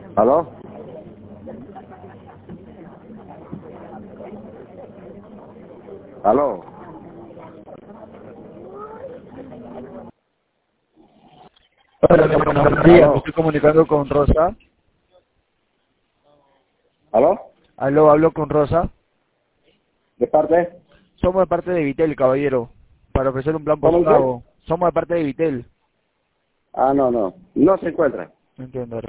¿Aló? ¿Aló? Hola, buenos días, me ¿Aló? estoy comunicando con Rosa. ¿Aló? Hablo con Rosa. ¿De parte? Somos de parte de Vitel, caballero, para ofrecer un plan ¿Cómo dice? postpago. Somos de parte de Vitel. Ah, no, no. No se encuentra. No entiendo.